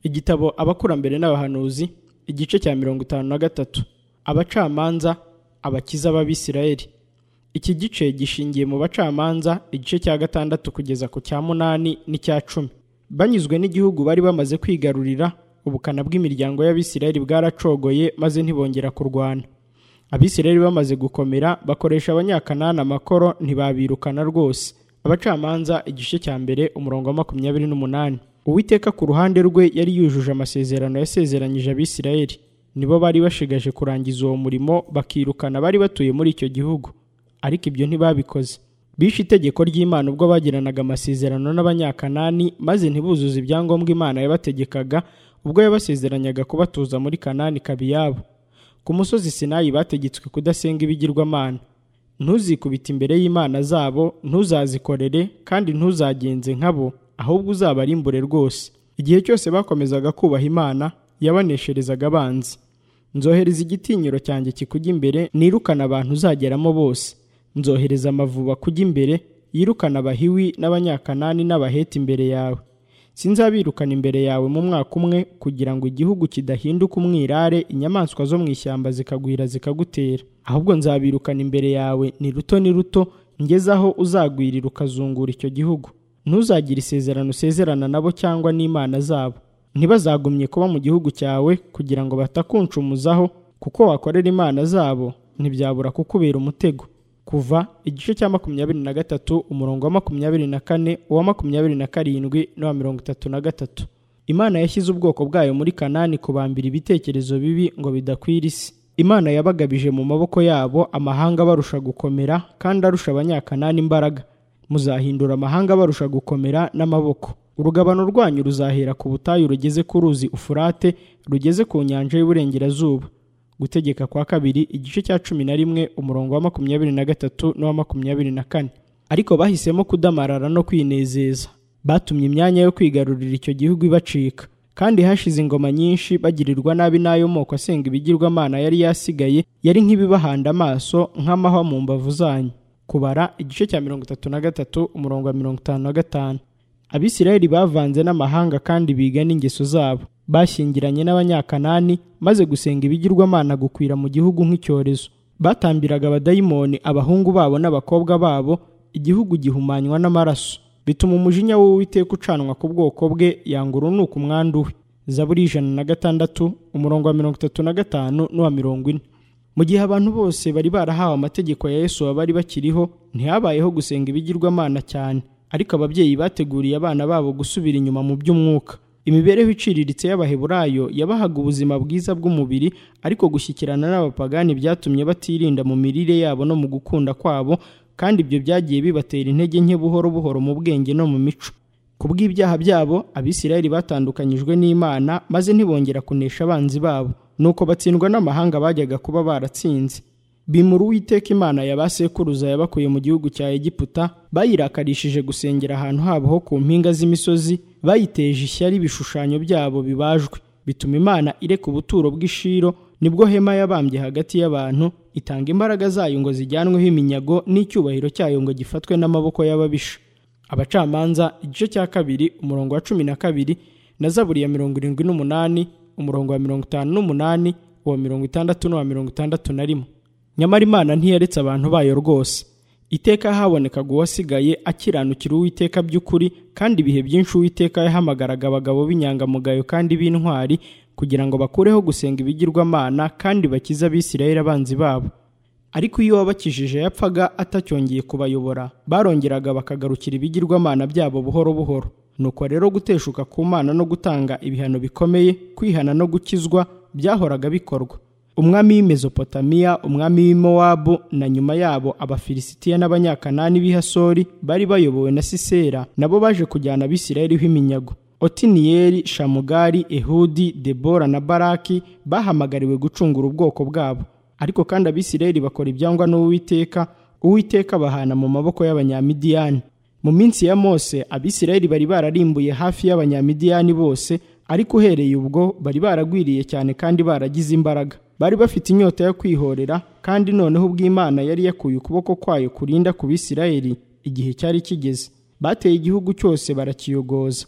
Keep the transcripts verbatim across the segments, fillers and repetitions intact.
Igitabo Abakurambere n'Abahanuzi, igice cya mirongo itanu na gatatu. Abacamanza, abakiza b'Abisirayeli. Iki gice gishingiye mu bacamanza, igice cya gatandatu kugeza ku cya munani n'icya cumi. Banyuzwe n'igihugu bari bamaze kwigarurira, ubukana bw'imiryango y'Abisirayeli bwaracogoye maze ntibongera kurwana. Abisirayeli bamaze gukomera, bakoresha Abanyakanani amakoro, ntibabirukana rwose. Abacamanza, igice cya mbere umurongo wa makumyabiri n'umunani. Uwiteka ku ruhande rwe yari yujuje amasezerano yasezeranyije Abisirayeli. Nibo bari bashigaje kurangiza uwo murimo, bakirukana bari batuye muri icyo gihugu. Ariko ibyo ntibabikoze. Bishe itegeko ry'Imana ubwo bagiranaga amasezerano n'Abanyakanani, maze ntibuzuze ibyangombwa Imana yabategekaga ubwo yabasezeranyaga kubatuza muri Kanani kabiyabo. Ku musozi Sinayi bategetswe kudasenga ibigirwamana. Ntuzikubite imbere y'Imana zabo, ntuzazikorere kandi ntuzagenze nkabo, ahubwo uzabarimbure rwose. Igihe cyose bakomezaga kubaha Imana, yabanesherezaga abanzi. Nzohereza igitinyiro cyanjye kikujya imbere, nirukana abantu uzageramo bose. Nzohereza amavuba kujya imbere, yirukana Abahiwi n'Abanyakanani n'Abaheti imbere yawe. Sinzabirukana imbere yawe mu mwaka umwe, kugira ngo igihugu kidahinduka umwirare, inyamaswa zo mu ishyamba zikagwira zikagutera. Ahubwo nzabirukana imbere yawe ni ruto ni ruto, ngeze aho uzagwirira ukazungura icyo gihugu. Ntuzagire isezerano usezerana nabo cyangwa n'imana zabo. Ntibazagumye kuba mu gihugu cyawe, kugira ngo batakuncumuzaho, kuko wakorera imana zabo, ntibyabura kukubera umutego. Kuva igice cya makumyabiri na gatatu umurongo wa makumyabiri na kane, uwa makumyabiri na karindwi n'uwa mirongo itatu na gatatu. Imana yashyize ubwoko bwayo muri Kanani kubambira ibitekerezo bibi ngo bidakwira isi. Imana yabagabije mu maboko yabo amahanga barusha gukomera, kandi arusha Abanyakanani imbaraga. Muzahindura amahanga barusha gukomera n'amaboko. Urugabano rwanyu ruzahera ku butayu rugeze ku ruzi Ufurate, rugeze ku nyanja y'Iburengerazuba. Gutegeka kwa kabiri igice cya cumi na rimwe umurongo wa makumyabiri na gatatu n'uwa makumyabiri na kane. Ariko bahisemo kudamarara no kwinezeza. Batumye imyanya yo kwigarurira icyo gihugu ibacika. Kandi hashize ingoma nyinshi, bagirirwa nabi n'ayo moko asenga ibigirwamana yari yasigaye, yari nk'ibibahanda amaso, nk'amahwa mu mbavu zanyu. Kubara igice cya mirongo itatu na gatatu umurongo wa mirongo itanu na gatanu. Abisirayeli bavanze n'amahanga kandi biga n'ingeso zabo. Bashyingiranye n'Abanyakanani, maze gusenga ibigirwamana gukwira mu gihugu nk'icyorezo. Batambiraga abadayimoni abahungu babo n'abakobwa babo, igihugu gihumanywa n'amaraso. Bituma umujinya w'Uwiteka ucanwa ku bwoko bwe, yanga urunuka umwandu we. Zaburi ijana na gatandatu umurongo wa mirongo itatu na gatanu n'uwa mirongo ine. Mu gihe abantu bose bari barahawe amategeko ya Yesu bari bakiriho, ntihabayeho gusenga ibigirwamana cyane. Ariko ababyeyi bateguriye abana babo gusubira inyuma mu by'umwuka. Imibereho iciriritse y'Abaheburayo yabahaga ubuzima bwiza bw'umubiri, ariko gushyikirana n'abapagani byatumye batirinda mu mirire yabo no mu gukunda kwabo, kandi ibyo byagiye bibatera intege nke buhoro buhoro mu bwenge no mu mico. Ku bw'ibyaha byabo, Abisirayeli batandukanyijwe n'Imana, maze ntibongera kunesha abanzi babo. Nuko batsindwa n'amahanga bajyaga kuba baratsinze. Bimura Uwiteka Imana ya ba sekuruza yabakuye mu gihugu cya Egiputa, bayirakarishije gusengera ahantu habo ho ku mpinga z'imisozi, bayiteje ishyari ibishushanyo byabo bibajwe. Bituma Imana ireka ubuturo bw'Ishiro, nibwo Hema yabambye hagati y'abantu, itanga imbaraga zayo ngo zijyanweho iminyago, n'icyubahiro cyayo ngo gifatwe n'amaboko y'ababisha. Abacamanza, igice cya kabiri umurongo wa cumi na kabiri, na Zaburi ya mirongo irindwi n'umunani umurongo wa mirongo itanu n'umunani, uwa mirongo itandatu n'uwa mirongo itandatu na rimwe. Nyamara Imana ntiyaretse abantu bayo rwose. Iteka habonekaga uwasigaye akiranukira Uwiteka by'ukuri, kandi ibihe byinshi Uwiteka yahamagaraga abagabo b'inyangamugayo kandi b'intwari, kugira ngo bakureho gusenga ibigirwamana kandi bakize Abisirayeli abanzi babo. Ariko iyo wabakijije yapfaga atacyongeye kubayobora, barongeraga bakagarukira ibigirwamana byabo buhoro buhoro. Nuko rero guteshuka ku Mana no gutanga ibihano bikomeye, kwihana no gukizwa, byahoraga bikorwa. Umwami w'i Mezopotamiya, umwami w'i Mowabu, na nyuma yabo Abafilisitiya n'Abanyakanani b'i Hasori bari bayobowe na Sisera, nabo baje kujyana Abisirayeli iminyago. Otiniyeli, Shamugari, Ehudi, Debora na Baraki bahamagariwe gucungura ubwoko bwabo. Ariko kandi Abisirayeli bakora ibyangwa n'Uwiteka, Uwiteka bahana mu maboko y'Abanyamidiyani. Mu minsi ya Mose, Abisirayeli bari bararimbuye hafi y'Abanyamidiyani bose, ariko uhereye ubwo bari baragwiriye cyane kandi baragize imbaraga. Bari bafite inyota yo kwihorera, kandi noneho ubw'Imana yari yakuye ukuboko kwayo kurinda ku Bisirayeli igihe cyari kigeze. Bateye igihugu cyose barakiyogoza.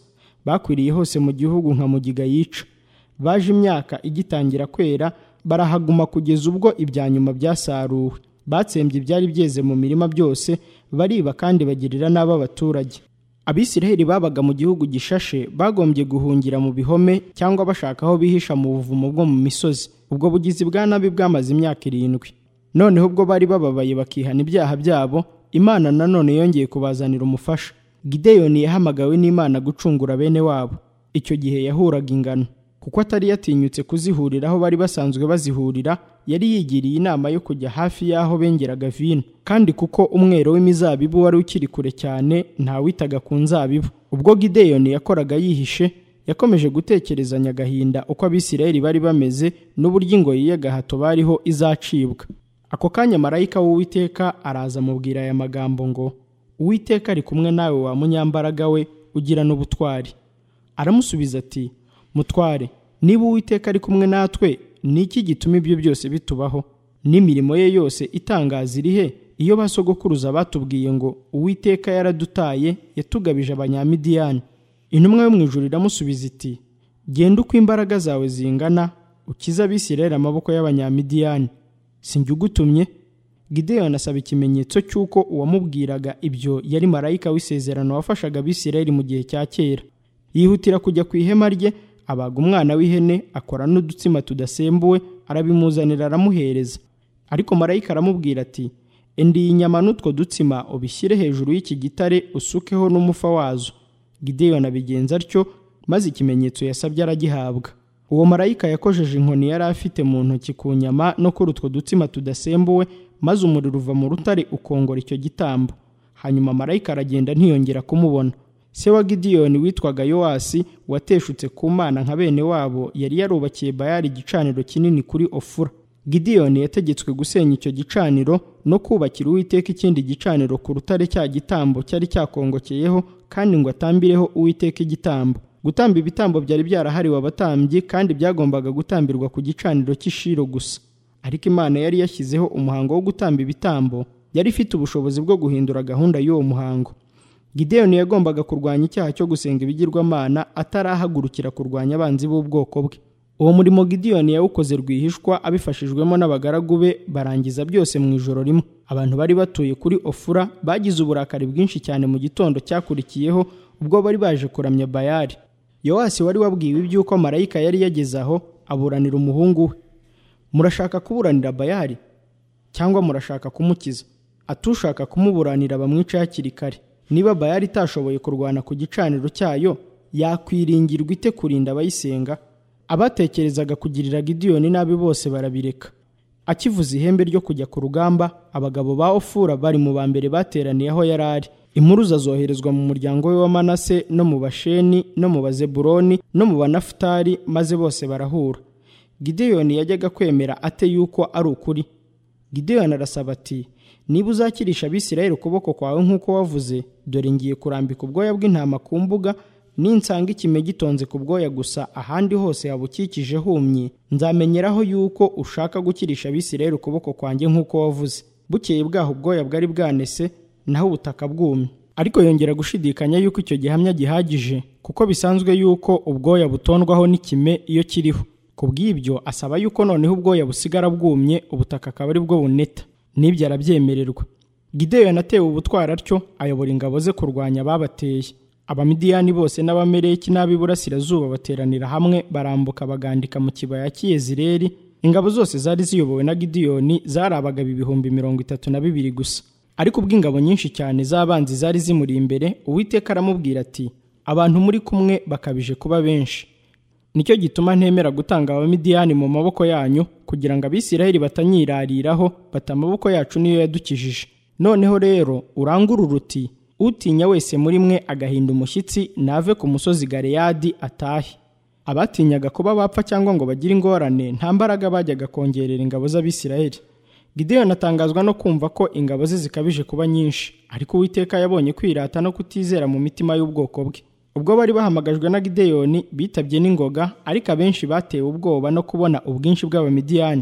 bakwiriye hose mu gihugu nka mugiga yica. Baje imyaka igitangira kwera, barahaguma kugeza ubwo ibya nyuma byasaruwe. Batsembye ibyari byeze mu mirima byose, bariba kandi bagirira nabi abaturage. Abisiraheli babaga mu gihugu gishashe bagombye guhungira mu bihome cyangwa bashaka aho bihisha mu buvumo bwo mu misozi. Ubwo bugizi bwa nabi bwamaze imyaka irindwi. Noneho ubwo bari bababaye bakihana ibyaha byabo, Imana nanone yongeye kubazanira umufasha. Gideyoni yahamagawe n'Imana gucungura bene wabo. Icyo gihe yahuraga ingano, kuko atari yatinyutse kuzihuriraho bari basanzwe bazihurira, yari yigiriye inama yo kujya hafi y'aho bengeraga vino, kandi kuko umwero w'imizabibu wari ukiri kure cyane ntawitaga ku nzabibu. Ubwo Gideyoni yakoraga yihishe, yakomeje gutekerezanya agahinda uko Abisirayeli bari bameze n'uburyo ingoyi y'agahato bariho izacibwa. Ako kanya marayika w'Uwiteka araza amubwira aya magambo ngo, Uwiteka ari kumwe nawe wa munyambaraga we ugira n'ubutwari. Aramusubiza ati, Mutware, niba Uwiteka ari kumwe natwe, ni iki gituma ibyo byose bitubaho? N'imirimo ye yose itangaza irihe, iyo basogokuruza batubwiye ngo Uwiteka yaradutaye, yatugabije Abanyamidiyani? Intumwa yo mu ijuru iramusubiza iti, Genda uko imbaraga zawe zingana, ukize Abisirayeli amaboko y'Abanyamidiyani. Sinjye ugutumye? Gideyoni asaba ikimenyetso cy'uko uwamubwiraga ibyo yari marayika w'isezerano wafashaga Abisirayeli mu gihe cya kera. Yihutira kujya ku ihema rye, abaga umwana w'ihene, akora n'udutsima tudasembuwe, arabimuzanira aramuhereza. Ariko marayika aramubwira ati, Enda iyi nyama n'utwo dutsima ubishyire hejuru y'iki gitare, usukeho n'umufa wazo. Gideyoni abigenza atyo, maze ikimenyetso yasabye aragihabwa. Uwo marayika yakojeje inkoni yari afite mu ntoki ku nyama no kuri utwo dutsima tudasembuwe, maze umuriro uva mu rutare ukongora icyo gitambo. Hanyuma marayika aragenda ntiyongera kumubona. Se wa Gideyoni witwaga Yowasi, wateshutse ku Mana nka bene wabo, yari yarubakiye Bayali igicaniro kinini kuri Ofura. Gideyoni yategetswe gusenya icyo gicaniro no kubakira Uwiteka ikindi gicaniro ku rutare cya gitambo cyari cyakongokeyeho, kandi ngo atambireho Uwiteka igitambo. Gutamba ibitambo byari byarahariwe abatambyi, kandi byagombaga gutambirwa ku gicaniro cy'Ishiro gusa. Ariko Imana yari yashyizeho umuhango wo gutamba ibitambo, yari ifite ubushobozi bwo guhindura gahunda y'uwo muhango. Gideyoni yagombaga kurwanya icyaha cyo gusenga ibigirwamana atarahagurukira kurwanya abanzi b'ubwoko bwe. Uwo murimo Gideyoni yawukoze rwihishwa abifashijwemo n'abagaragu be, barangiza byose mu ijoro rimwe. Abantu bari batuye kuri Ofura bagize uburakari bwinshi cyane mu gitondo cyakurikiyeho, ubwo bari baje kuramya Bayali. Yowasi wari wabwiwe iby'uko marayika yari yageze aho, aburanira umuhungu we, Murashaka kuburanira Bayali cyangwa murashaka kumukiza? Atushaka kumuburanira bamwica hakiri kare. Niba Bayali itashoboye kurwana ku gicaniro cyayo, yakwiringirwa ite kurinda abayisenga? Abatekerezaga kugirira Gideyoni nabi bose barabireka. Akivuza ihembe ryo kujya ku rugamba, abagabo ba Ofura bari mu ba mbere bateraniye aho yari ari. Impuruza zoherezwa mu muryango we wa Manase no mu Basheni no mu Bazebuloni no mu Banafutali, maze bose barahura. Gideyoni yajyaga kwemera ate yuko ari ukuri? Gideyoni arasaba ati, Niba uzakirisha Abisirayeli ukuboko kwawe nk'uko wavuze, dore ngiye kurambika ubwoya bw'intama ku mbuga, ninsanga ikime gitonze ku bwoya gusa, ahandi hose habukikije humye, nzamenyeraho yuko ushaka gukirisha Abisirayeli ukuboko kwanjye nk'uko wavuze. Bukeye bwaho ubwoya bwari bwanese, naho ubutaka bwumye. Ariko yongera gushidikanya yuko icyo gihamya gihagije, kuko bisanzwe yuko ubwoya butondwaho n'ikime iyo kiriho. Kubw'ibyo asaba yuko noneho ubwoya busigara bwumye, ubutaka akaba ari bwo buneta. N'ibyo arabyemererwa. Gideyoni atewe ubutwara atyo, ayobora ingabo ze kurwanya ababateye. Abamidiyani bose n'Abameleki n'ab'iburasirazuba bateranira hamwe, barambuka bagandika mu kibaya cy'Yezireli. Ingabo zose zari ziyobowe na Gideyoni zari abagabo ibihumbi mirongo itatu na bibiri gusa. Ariko ubw'ingabo nyinshi cyane z'abanzi zari zimuri imbere, Uwiteka aramubwira ati, Abantu muri kumwe bakabije kuba benshi. Nicyo gituma ntemera gutanga Abamidiyani mu maboko yanyu, kugira ngo Abisirayeli batanyirariraho, bata amaboko yacu niyo yadukijije. Noneho rero urangurura uti, Utinya wese muri mwe agahinda umushyitsi, nave ku musozi Galeyadi atahe. Abatinyaga kuba bapfa cyangwa ngo bagire ingorane, nta mbaraga bajyaga kongerera ingabo z'Abisirayeli. Gideyoni atangazwa no kumva ko ingabo ze zikabije kuba nyinshi, ariko Uwiteka yabonye kwirata no kutizera mu mitima y'ubwoko bwe. Ubwo bari bahamagajwe na Gideyoni, bitabye n'ingoga, ariko abenshi batewe ubwoba no kubona ubwinshi bw'Abamidiyani.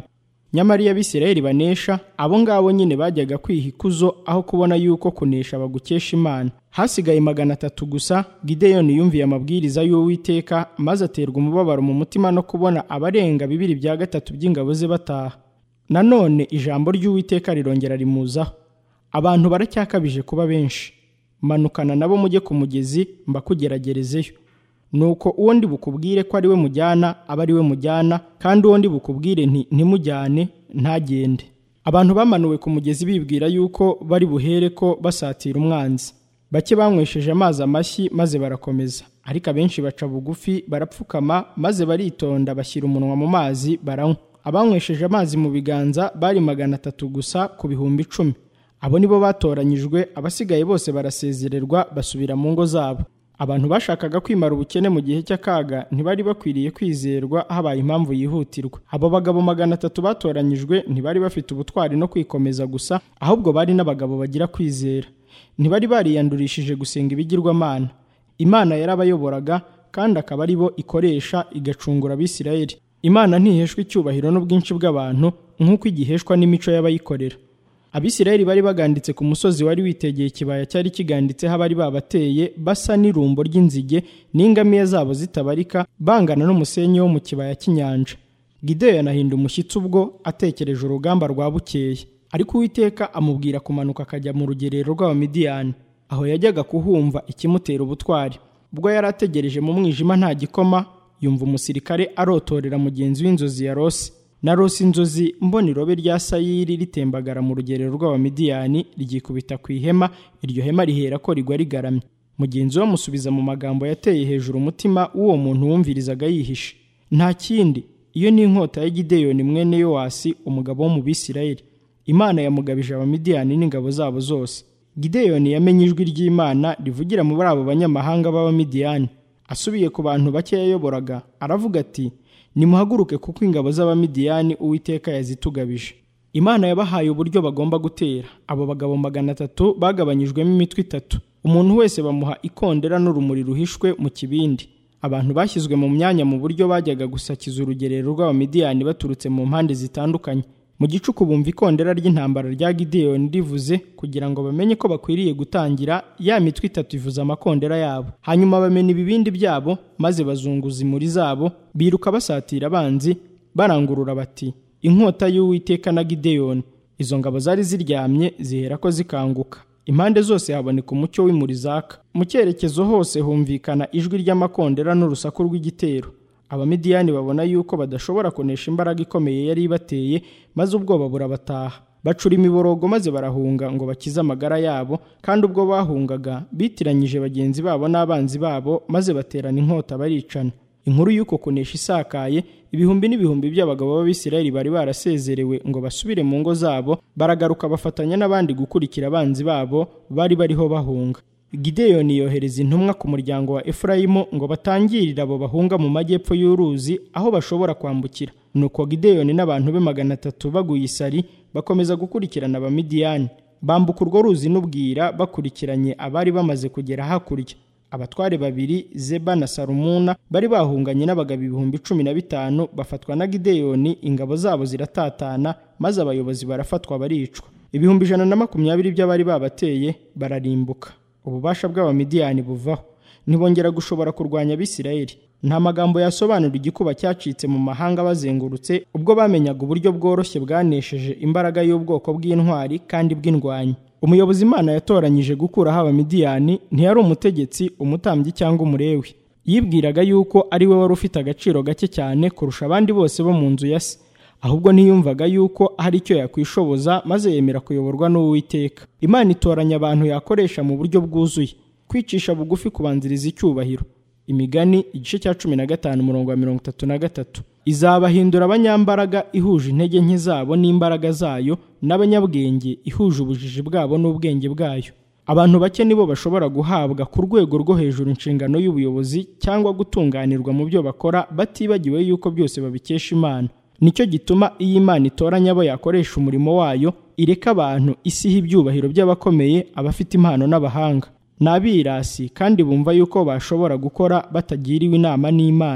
nyamara iyo Abisirayeli banesha, abo ngabo nyine bajyaga kwiha ikuzo aho kubona yuko kunesha bagukesha Imana. Hasigaye magana atatu gusa. Gideyoni yumviye amabwiriza y'Uwiteka, maze aterwa umubabaro mu mutima no kubona abarenga bibiri bya gatatu by'ingabo ze bataha. Nanone ijambo ry'Uwiteka rirongera rimuzaho: abantu baracyakabije kuba benshi, manukana nabo mujye ku mugezi mbakugeragerezeyo. Nuko uwo ndi bukubwire ko ari we mujyana aba ari we mujyana, kandi uwo ndi bukubwire nti ntimujyane ntagende. Abantu bamanuwe ku mugezi bibwira yuko bari buhere ko basatira umwanzi. Bake banywesheje amazi amashyi maze barakomeza, ariko abenshi baca bugufi barapfukama maze baritonda bashyira umunwa mu mazi baranywa. Abanywesheje amazi mu biganza bari magana atatu gusa ku bihumbi icumi. Abo nibo batoranyijwe, abasigaye bose barasezererwa basubira mu ngo zabo. Abantu bashakaga kwimara ubukene mu gihe cy'akaga ntibari bakwiriye kwizerwa habaye impamvu yihutirwa. Abo bagabo magana atatu batoranyijwe ntibari bafite ubutwari no kwikomeza gusa, ahubwo bari n'abagabo bagira kwizera. Ntibari bariyandurishije gusenga ibigirwamana. Imana yarabayoboraga, kandi akaba ari bo ikoresha igacungura Abisirayeli. Imana ntiheshwa icyubahiro n'ubwinshi bw'abantu nk'uko igiheshwa n'imico y'abayikorera. Abisirayeli bari baganditse ku musozi wari witegeye ikibaya cyari kiganditseho abari babateye, basa n'irumbo ry'inzige n'ingamiya zabo zitabarika, bangana n'umusenyi wo mu kibaya cy'inyanja. Gideyoni ahinda umushyitsi ubwo atekereje urugamba rwa bukeye, ariko Uwiteka amubwira kumanuka akajya mu rugerero rw'Abamidiyani. Aho yajyaga kuhumva ikimutera ubutwari. Ubwo yari ategereje mu mwijima nta gikoma, yumva umusirikare arotorera mugenzi w'inzozi ya Rose. Narose inzozi mbona irobe rya sayiri ritembagara mu rugerero rw'Abamidiyani ryikubita ku ihema, iryo hema rihera ko rigwa rigaramye. Mugenzi we amusubiza mu magambo yateye hejuru umutima w'uwo muntu wumvirizaga yihishe: nta kindi, iyo ni inkota ya Gideyoni mwene Yowasi, umugabo wo mu Bisirayeli. Imana yamugabije Abamidiyani n'ingabo zabo zose. Gideyoni yamenye ijwi ry'Imana rivugira muri abo banyamahanga b'Abamidiyani. Asubiye ku bantu bake yayoboraga, aravuga ati: nimuhaguruke kuko ingabo z'Abamidiyani Uwiteka yazitugabije. Imana yabahaye uburyo bagomba gutera. Abo bagabo magana atatu bagabanyijwemo imitwe itatu. Umuntu wese bamuha ikondera n'urumuri ruhishwe mu kibindi. Abantu bashyizwe mu myanya mu buryo bajyaga gusakiza urugerero rw'Abamidiyani baturutse mu mpande zitandukanye. Mu gicuku bumva ikondera ry'intambara rya Gideyoni rivuze, kugira ngo bamenye ko bakwiriye gutangira. Ya mitwe itatu ivuza amakondera yabo. Hanyuma bamena ibibindi byabo, maze bazunguza imuri zabo, biruka basatira abanzi, barangurura bati: inkota y'Uwiteka na Gideyoni. Izo ngabo zari ziryamye zihera ko zikanguka. Impande zose haboneka umucyo w'imuri zaka. Mu cyerekezo hose humvikana ijwi ry'amakondera n'urusaku rw'igitero. Abamidiyani babona yuko badashobora kunesha imbaraga ikomeye yari ibateye, maze ubwoba burabataha. Bacura imiborogo maze barahunga ngo bakize amagara yabo, kandi ubwo bahungaga bitiranyije bagenzi babo n'abanzi babo, maze baterana inkota baricana. Inkuru y'uko kunesha isakaye, ibihumbi n'ibihumbi by'abagabo b'Abisirayeli bari barasezerewe ngo basubire mu ngo zabo, baragaruka bafatanya n'abandi gukurikira abanzi babo bari bariho bahunga. Gideyoni yohereza intumwa ku muryango wa Efurayimu ngo batangirire abo bahunga mu majyepfo y'uruzi aho bashobora kwambukira. Nuko Gideyoni n'abantu be magana atatu baguye isari, bakomeza gukurikirana Abamidiyani. Bambuka urwo ruzi n'ubwira bakurikiranye abari bamaze kugera hakurya. Abatware babiri, Zeba na Salumuna, bari bahunganye n'abagabo ibihumbi cumi na bitanu, bafatwa na Gideyoni, ingabo zabo ziratatana, maze abayobozi barafatwa baricwa. Ibihumbi ijana na makumyabiri by'abari babateye bararimbuka. Ububasha bw'Abamidiyani buvaho, ntibongera gushobora kurwanya Abisirayeli. Nta magambo yasobanura igikuba cyacitse mu mahanga bazengurutse, ubwo bamenyaga uburyo bworoshye bwanesheje imbaraga y'ubwoko bw'intwari kandi bw'indwanyi. Umuyobozi Imana yatoranyije gukuraho Abamidiyani ntiyari umutegetsi, umutambyi cyangwa umulewi. Yibwiraga yuko ari we wari ufite agaciro gake cyane kurusha abandi bose bo mu nzu ya se. Ahubwo ntiyumvaga yuko hari icyo yakwishoboza, maze yemera kuyoborwa n'Uwiteka. Imana itoranya abantu yakoresha mu buryo bwuzuye. Kwicisha bugufi kubanziriza icyubahiro. Imigani igice cya cumi na gatanu umurongo wa mirongo itatu na gatatu. Izabahindura abanyambaraga ihuje intege nke zabo n'imbaraga zayo, n'abanyabwenge ihuje ubujiji bwabo n'ubwenge bwayo. Abantu bake nibo bashobora guhabwa ku rwego rwo hejuru inshingano y'ubuyobozi cyangwa gutunganirwa mu byo bakora, batibagiwe yuko byose babikesha Imana. Nicyo gituma iyo Imana itoranya abo yakoresha umurimo wayo, ireka abantu isiha ibyubahiro by'abakomeye, abafite impano n'abahanga. N'abirasi kandi bumva yuko bashobora gukora batagiriwe inama n'Imana.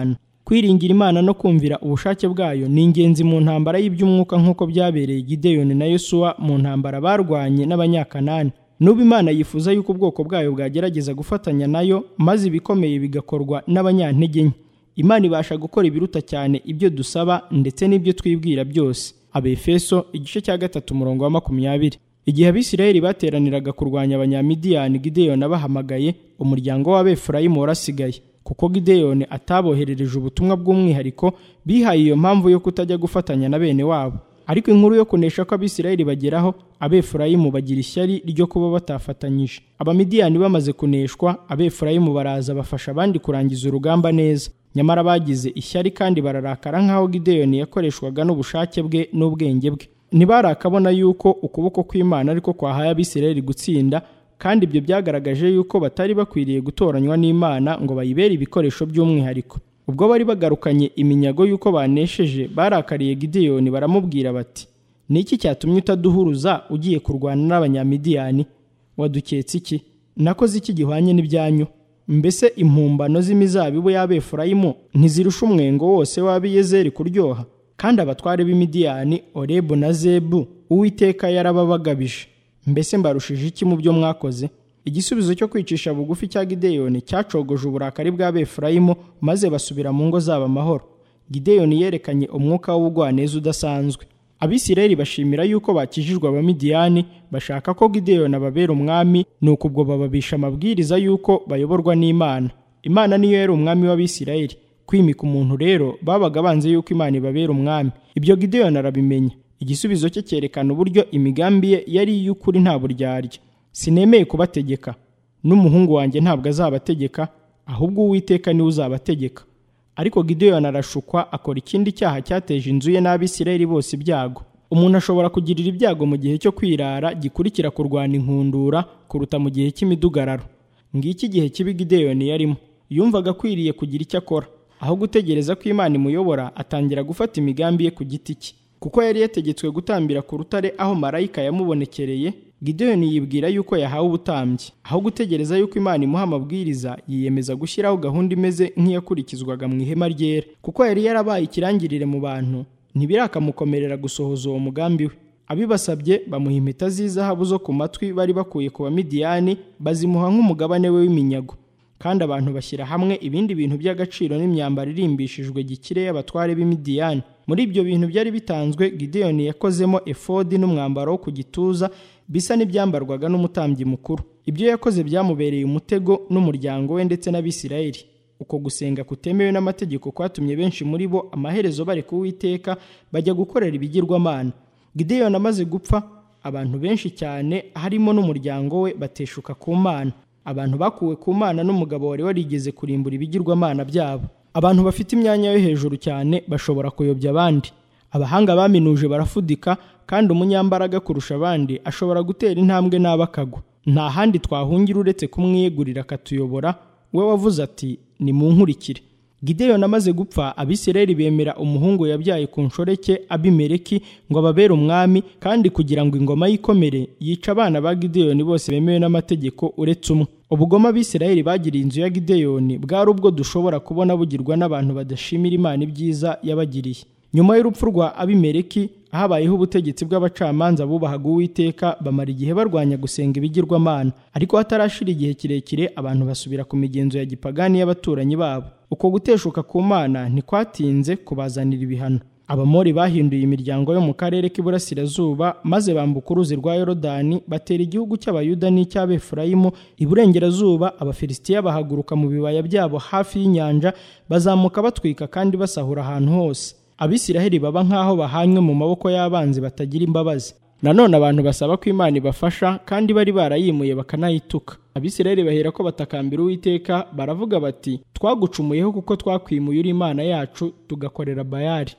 kwiringira Imana no kumvira ubushake bwayo ni ingenzi mu ntambara y'iby'umwuka nk'uko byabereye Gideyoni na Yosuwa mu ntambara barwanye n'Abanyakanani. N'ubu Imana yifuza yuko ubwoko bwayo bwagerageza gufatanya nayo, maze ibikomeye bigakorwa n'abanyantege nke. Imana ibasha gukora ibiruta cyane ibyo dusaba ndetse n'ibyo twibwira byose. Abefeso igice cya gatatu umurongo wa makumyabiri. Igihe Abisirayeli bateraniraga kurwanya Abanyamidiyani, Gideyoni abahamagaye, umuryango w'Abefurayimu warasigaye, kuko Gideyoni ataboherereje ubutumwa bw'umwihariko. Bihaye iyo mpamvu yo kutajya gufatanya na bene wabo. Ariko inkuru yo kunesha ko Abisirayeli bageraho, Abefurayimu bagira ishyari ryo kuba batafatanyije. Abamidiyani bamaze kuneshwa, Abefurayimu baraza bafasha abandi kurangiza urugamba neza. Nyamara bagize ishyari kandi bararakara nk'aho Gideyoni yakoreshwaga n'ubushake bwe n'ubwenge bwe. Ntibarakabona yuko ukuboko kw'Imana ariko kwahaye Abisirayeli gutsinda, kandi ibyo byagaragaje yuko batari bakwiriye gutoranywa n'Imana ngo bayibere ibikoresho by'umwihariko. Ubwo bari bagarukanye iminyago yuko banesheje, barakariye Gideyoni baramubwira bati, ni iki cyatumye utaduhuruza ugiye kurwana n'Abanyamidiyani? Waduketse iki? Nakoze iki gihwanye n'ibyanyu? Mbese impumbano z'imizabibu y'Abefurayimu ntizirusha umwengo wose w'Abiyezeri kuryoha? Kandi abatware b'Imidiyani, Orebu na Zebu, Uwiteka yarababagabije. Mbese mbarushije iki mu byo mwakoze? Igisubizo cyo kwicisha bugufi cya Gideyoni cyacogoje uburakari bw'Abefurayimu, maze basubira mu ngo zabo amahoro. Gideyoni yerekanye umwuka w'ubugwaneza udasanzwe. Abisirayeli bashimira yuko bakijijwe Abamidiyani, bashaka ko Gideyoni ababera umwami, nuko ubwo bababisha amabwiriza yuko bayoborwa n'Imana. Imana niyo yari umwami w'Abisirayeli. Kwimika umuntu rero babaga banze yuko Imana ibabera umwami. Ibyo Gideyoni arabimenya. Igisubizo cye cyerekana uburyo imigambi ye yari iy'ukuri nta buryarya. Sinemeye kubategeka, n'umuhungu wanjye ntabwo azabategeka, ahubwo Uwiteka niwe uzabategeka. Ariko Gideyoni arashukwa, akora ikindi cyaha cyateje inzu ye n'Abisirayeli bose ibyago. Umuntu ashobora kugirira ibyago mu gihe cyo kwirara gikurikira kurwana inkundura kuruta mu gihe cy'imidugararo. Ngiki gihe kibi Gideyoni yarimo. Yumvaga akwiriye kugira icyo akora. Aho gutegereza ko Imana imuyobora, atangira gufata imigambi ye ku giti cye. Kuko yari yategetswe gutambira ku rutare aho marayika yamubonekereye, Gideyoni yibwira yuko yahawe ubutambyi. Aho gutegereza yuko Imana imuha amabwiriza, yiyemeza gushyiraho gahunda imeze nk'iyakurikizwaga mu ihema ryera. Kuko yari yarabaye ikirangirire mu bantu, ntibirakamukomerera gusohoza uwo mugambi we. Abibasabye bamuha impeta z'izahabu zo ku matwi bari bakuye ku Bamidiyani, bazimuha nk'umugabane we w'iminyago. Kandi abantu bashyira hamwe ibindi bintu by'agaciro n'imyambaro irimbishijwe gikire y'abatware b'Imidiyani. Muri ibyo bintu byari bitanzwe, Gideyoni yakozemo efodi n'umwambaro wo ku gituza bisa n'ibyambarwaga n'umutambyi mukuru. Ibyo yakoze byamubereye umutego n'umuryango we ndetse n'Abisirayeli. Uko gusenga kutemewe n'amategeko kwatumye benshi muri bo amaherezo bareka Uwiteka bajya gukorera ibigirwamana. Gideyoni amaze gupfa, abantu benshi cyane harimo n'umuryango we bateshuka ku Mana. Abantu bakuwe ku Mana n'umugabo wari warigeze kurimbura ibigirwamana byabo. Abantu bafite imyanya yo hejuru cyane bashobora kuyobya abandi. Abahanga baminuje barafudika, kandi umunyambaraga kurusha abandi ashobora gutera intambwe n'abakagwa. Nta handi twahungira uretse kumwiyegurira akatuyobora. We wavuze ati, nimunkurikire. Gideyoni amaze gupfa, Abisirayeli bemera umuhungu yabyaye ku nshoreke Abimeleki ngo ababere umwami, kandi kugira ngo ingoma yikomere yica abana ba Gideyoni bose bemewe n'amategeko uretse umwe. Ubugome Abisirayeli bagiriye inzu ya Gideyoni bwari ubwo dushobora kubona bugirwa n'abantu badashimira Imana ibyiza yabagiriye. Nyuma y'urupfu rwa Abimeleki habayeho ubutegetsi bw'abacamanza bubahaga Uwiteka, bamara igihe barwanya gusenga ibigirwamana. Ariko hatarashira igihe kirekire abantu basubira ku migenzo ya gipagani y'abaturanyi babo. Uko guteshuka ku Mana ntikwatinze kubazanira ibihano. Abamori bahinduye imiryango yo mu karere k'iburasirazuba, maze bambuka uruzi rwa Yorodani, batera igihugu cy'Abayuda n'icy'Abefurayimu. Iburengerazuba Abafilisitiya bahaguruka mu bibaya byabo hafi y'inyanja, bazamuka batwika kandi basahura ahantu hose. Abisiraheli baba nk'aho bahanywe mu maboko y'abanzi batagira imbabazi. Nanone abantu basaba ko Imana ibafasha, kandi bari barayimuye bakanayituka. Abisiraheli bahera ko batakambira Uwiteka, baravuga bati, twagucumuyeho kuko twakwimuye uri Imana yacu tugakorera Bayali.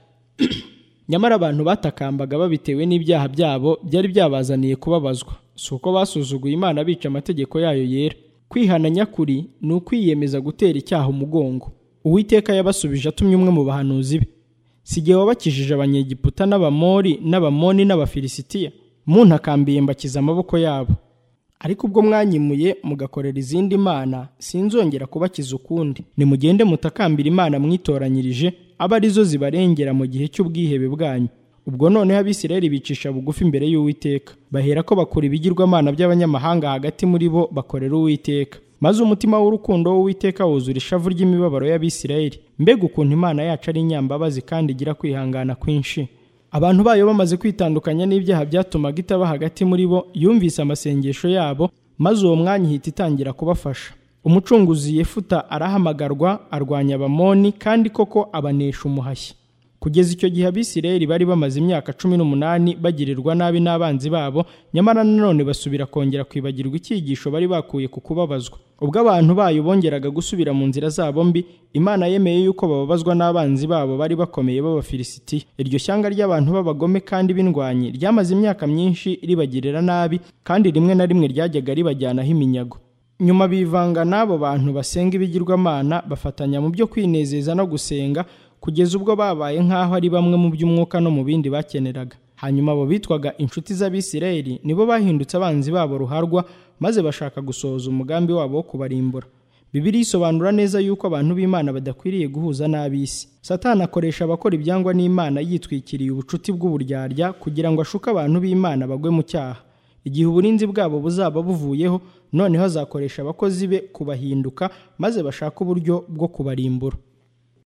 Nyamara abantu batakambaga babitewe n'ibyaha byabo byari byabazaniye kubabazwa. Si uko basuzuguye Imana bica amategeko yayo yera. Kwihana nyakuri ni ukwiyemeza gutera icyaha umugongo. Uwiteka yabasubije atumye umwe mu bahanuzi be. Si jye wabakijije Abanyegiputa n'Abamori n'Abamoni n'Abafilisitiya? Muntakambiye mbakiza amaboko yabo. ariko ubwo mwanyimuye mugakorera izindi mana, sinzongera kubakiza ukundi. Nimugende mutakambira imana mwitoranyirije, aba arizo zibarengera mu gihe cy'ubwihebe bwanyu. Ubwo noneho Abisirayeli bicisha bugufi imbere y'Uwiteka, bahera ko bakora ibigirwamana by'abanyamahanga hagati muri bo bakorera Uwiteka. Maze umutima w'urukundo w'Uwiteka wuzura ishavu ry'imibabaro y'Abisirayeli. Mbega ukuntu Imana yacu ari inyambabazi kandi igira kwihangana kwinshi! Abantu bayo bamaze kwitandukanya n'ibyaha byatumaga itaba hagati muri bo, yumvise amasengesho yabo, maze uwo mwanya ihita itangira kubafasha. Umucunguzi Yefuta arahamagarwa, arwanya Abamoni, kandi koko abanesha umuhashyi. Kugeza icyo gihe Abisirayeli bari bamaze imyaka cumi n'umunani bagirirwa nabi n'abanzi babo, nyamara nanone basubira kongera kwibagirwa icyigisho bari bakuye ku kubabazwa. Ubwo abantu bayo bongeraga gusubira mu nzira zabo mbi, Imana yemeye yuko bababazwa n'abanzi babo bari bakomeye b'Abafilisitiya. Iryo shyanga ry'abantu b'abagome kandi b'indwanyi ryamaze imyaka myinshi ribagirira nabi, kandi rimwe na rimwe ryajyaga ribajyanaho iminyago. Nyuma bivanga n'abo bantu basenga ibigirwamana, bafatanya mu byo kwinezeza no gusenga, kugeza ubwo babaye nk'aho ari bamwe mu by'umwuka no mu bindi bakeneraga. Hanyuma abo bitwaga inshuti z'Abisirayeli nibo bahindutse abanzi babo ruharwa, maze bashaka gusohoza umugambi wabo wo kubarimbura. Bibiliya isobanura neza yuko abantu b'Imana badakwiriye guhuza n'ab'isi. Satani akoresha abakora ibyangwa n'Imana yitwikiriye ubucuti bw'uburyarya kugira ngo ashuke abantu b'Imana bagwe mu cyaha. Igihe uburinzi bwabo buzaba buvuyeho, noneho azakoresha abakozi be kubahinduka, maze bashaka uburyo bwo kubarimbura.